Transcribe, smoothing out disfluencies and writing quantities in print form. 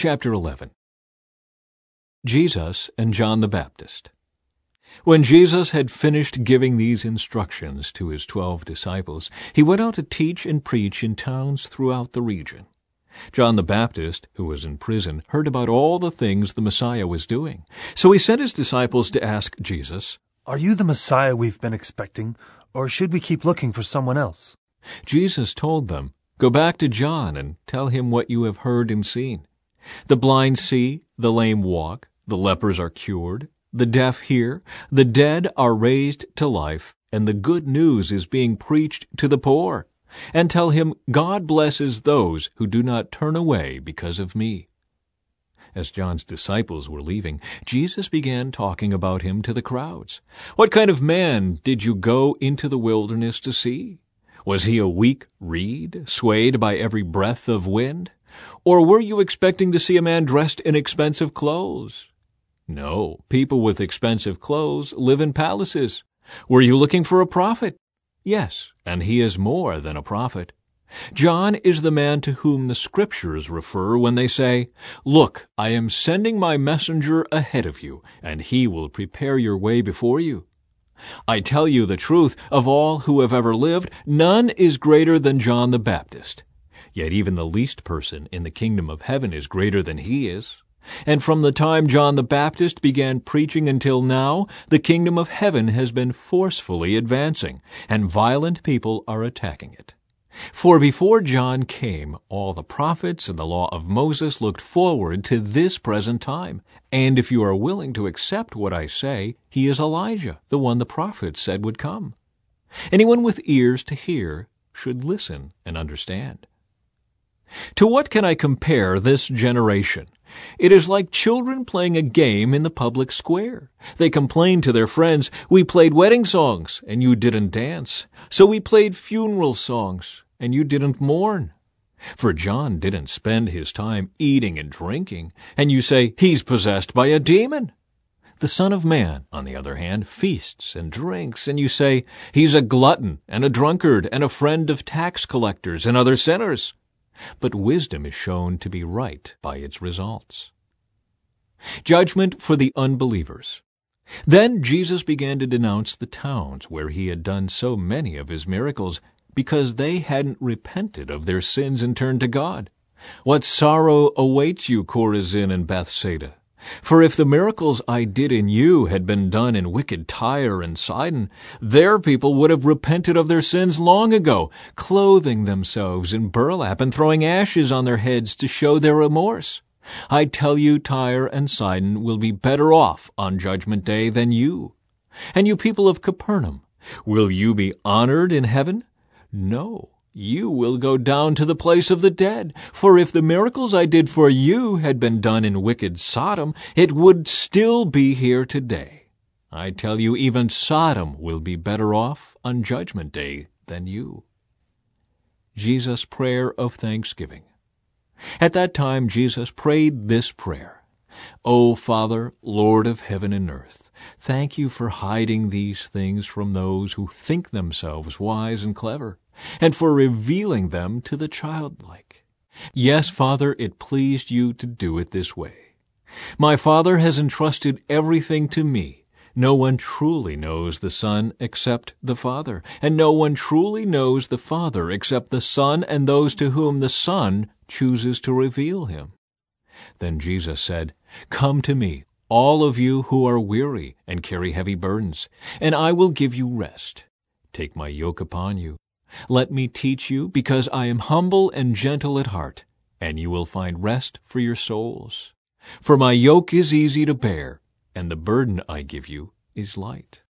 Chapter 11. Jesus and John the Baptist. When Jesus had finished giving these instructions to his 12 disciples, he went out to teach and preach in towns throughout the region. John the Baptist, who was in prison, heard about all the things the Messiah was doing. So he sent his disciples to ask Jesus, "Are you the Messiah we've been expecting, or should we keep looking for someone else?" Jesus told them, "Go back to John and tell him what you have heard and seen. The blind see, the lame walk, the lepers are cured, the deaf hear, the dead are raised to life, and the good news is being preached to the poor. And tell him, God blesses those who do not turn away because of me." As John's disciples were leaving, Jesus began talking about him to the crowds. "What kind of man did you go into the wilderness to see? Was he a weak reed, swayed by every breath of wind? Or were you expecting to see a man dressed in expensive clothes? No, people with expensive clothes live in palaces. Were you looking for a prophet? Yes, and he is more than a prophet. John is the man to whom the Scriptures refer when they say, 'Look, I am sending my messenger ahead of you, and he will prepare your way before you.' I tell you the truth, of all who have ever lived, none is greater than John the Baptist. Yet even the least person in the kingdom of heaven is greater than he is. And from the time John the Baptist began preaching until now, the kingdom of heaven has been forcefully advancing, and violent people are attacking it. For before John came, all the prophets and the law of Moses looked forward to this present time. And if you are willing to accept what I say, he is Elijah, the one the prophets said would come. Anyone with ears to hear should listen and understand. To what can I compare this generation? It is like children playing a game in the public square. They complain to their friends, "We played wedding songs, and you didn't dance. So we played funeral songs, and you didn't mourn." For John didn't spend his time eating and drinking, and you say, "He's possessed by a demon." The Son of Man, on the other hand, feasts and drinks, and you say, "He's a glutton and a drunkard and a friend of tax collectors and other sinners." But wisdom is shown to be right by its results. Judgment for the unbelievers. Then Jesus began to denounce the towns where he had done so many of his miracles, because they hadn't repented of their sins and turned to God. "What sorrow awaits you, Chorazin and Bethsaida! For if the miracles I did in you had been done in wicked Tyre and Sidon, their people would have repented of their sins long ago, clothing themselves in burlap and throwing ashes on their heads to show their remorse. I tell you, Tyre and Sidon will be better off on Judgment Day than you. And you people of Capernaum, will you be honored in heaven? No. You will go down to the place of the dead. For if the miracles I did for you had been done in wicked Sodom, it would still be here today. I tell you, even Sodom will be better off on Judgment Day than you." Jesus' prayer of thanksgiving. At that time Jesus prayed this prayer: "O Father, Lord of heaven and earth, thank you for hiding these things from those who think themselves wise and clever, and for revealing them to the childlike. Yes, Father, it pleased you to do it this way. My Father has entrusted everything to me. No one truly knows the Son except the Father, and no one truly knows the Father except the Son and those to whom the Son chooses to reveal him." Then Jesus said, "Come to me, all of you who are weary and carry heavy burdens, and I will give you rest. Take my yoke upon you. Let me teach you, because I am humble and gentle at heart, and you will find rest for your souls. For my yoke is easy to bear, and the burden I give you is light."